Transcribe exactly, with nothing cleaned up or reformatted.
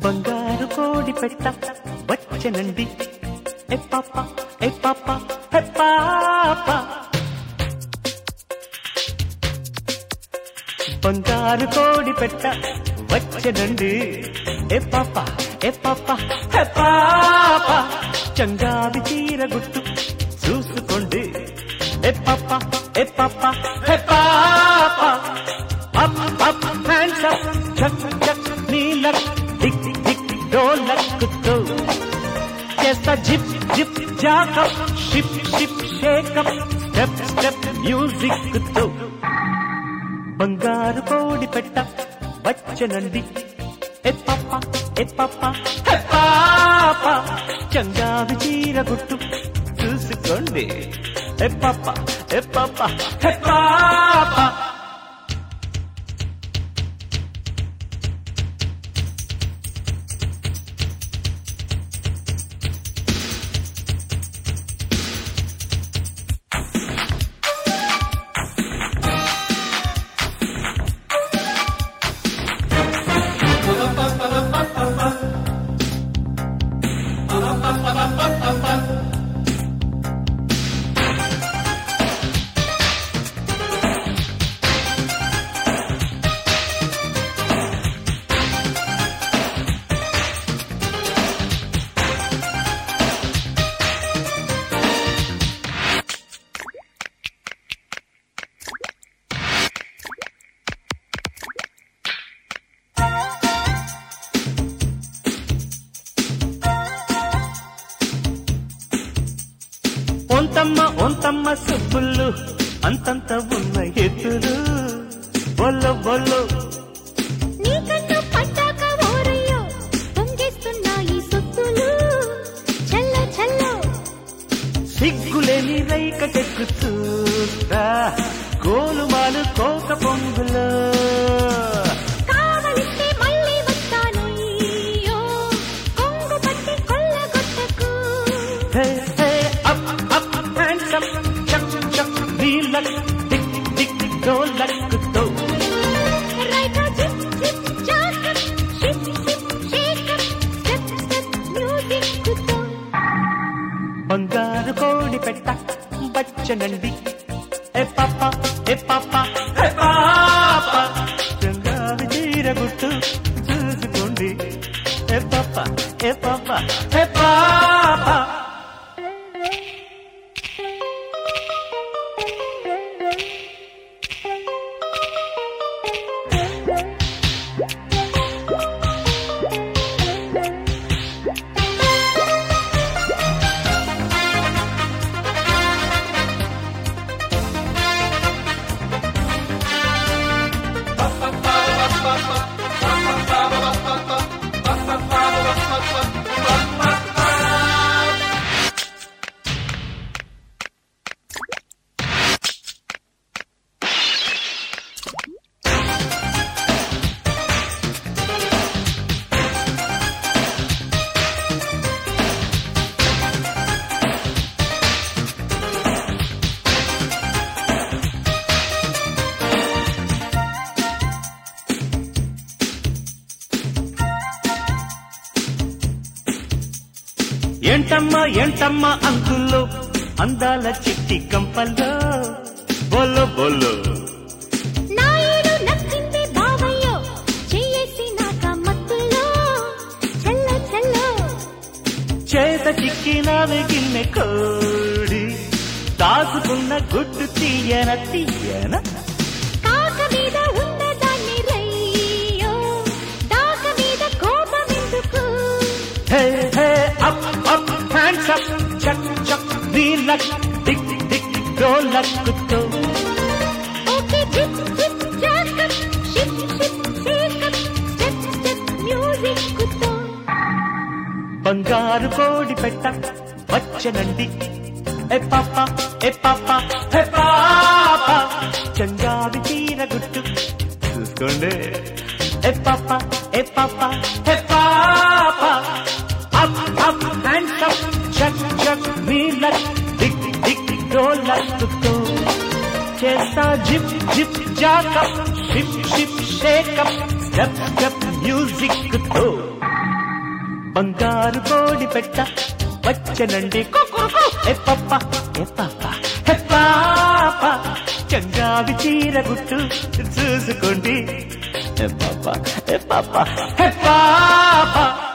బంగారు కోడి పెట్ట వచ్చనండి ఏ పాప ఏ పాప ఏ పాప బంగారు కోడి పెట్ట వచ్చనండి ఏ పాప ఏ పాప ఏ పాప చంగావి చీర గుట్టు చూసుకోండి ఏ పాప ఏ పాప ఏ పాప అప్ అప్ హ్యాండ్స్ అప్ చక్ చక్ నీలక్ టిక్ టిక్ డోలక్తో చేస్తా zip zip jack up ship ship shake up step step music తో బంగారు కోడి పెట్ట వచ్చనండి ఏ పాప ఏ పాప ఏ పాప చంగావి చీర గుట్టు చూసుకోండి ఏ పాప ఏ పాప ఏ పాప ఒంతమ్మ ఒంతమ్మ సుబ్బులు అంతంత ఉన్న ఎత్తులు బొల్లో బొల్లో నీకన్ను పట్టాక ఓరయ్యో పొంగేస్తున్నాయి సొత్తులు చల్లో చల్లో సిగ్గులేని రైక చెక్కు చూస్తా గోలుమాలు కోక పొంగులో కావలిస్తే మళ్ళీ వస్తానయ్యో కొంగు పట్టి కొల్లగొట్టకు hey hey up up hands up చక్ చక్ నీలక్ టిక్ టిక్ డోలక్తో right zip zip jack up ship ship shake up step step music తో బంగారు కోడి పెట్ట వచ్చనండి ఏ పాప ఏ పాప ఏ పాప చంగావి చీర గుట్టు చూసుకోండి ఏ పాప ఏ పాప ఏ పాప ఏంటమ్మా ఏంటమ్మా అంకుల్లో అందాల చిట్టి కంపల్లో బొల్లో బొల్లో నాయుడు నచ్చింది బావయ్యో చెయ్యేసి నాక మత్తులో చల్లో చల్లో చేత చిక్కినావే గిన్నె కోడి దాచుకున్న గుడ్డు తీయన తీయన కాక మీద ఉన్న దాన్ని రయ్యో దాక మీద కోపమెందుకు hey hey up up hands up చక్ చక్ నీలక్ టిక్ టిక్ డోలక్తో okay zip zip jack up ship ship shake up step step music తో బంగారు కోడి పెట్ట వచ్చనండి ఏ పాప ఏ పాప ఏ పాప చంగావి చీర గుట్టు చూసుకోండి ఏ పాప ఏ పాప ఏ పాప అప్ అప్ హ్యాండ్స్ అప్ చక్ చక్ నీలక్ టిక్ టిక్ డోలక్తో చేస్తా zip zip jack up ship ship shake up step step music తో బంగారు కోడి పెట్ట వచ్చనండి కుకురుకు. ఏ పప్ప ఏ పాప హే పాప చంగావి చీర గుట్టు చూసుకోండి. ఏ పాప ఏ పాప హే పాప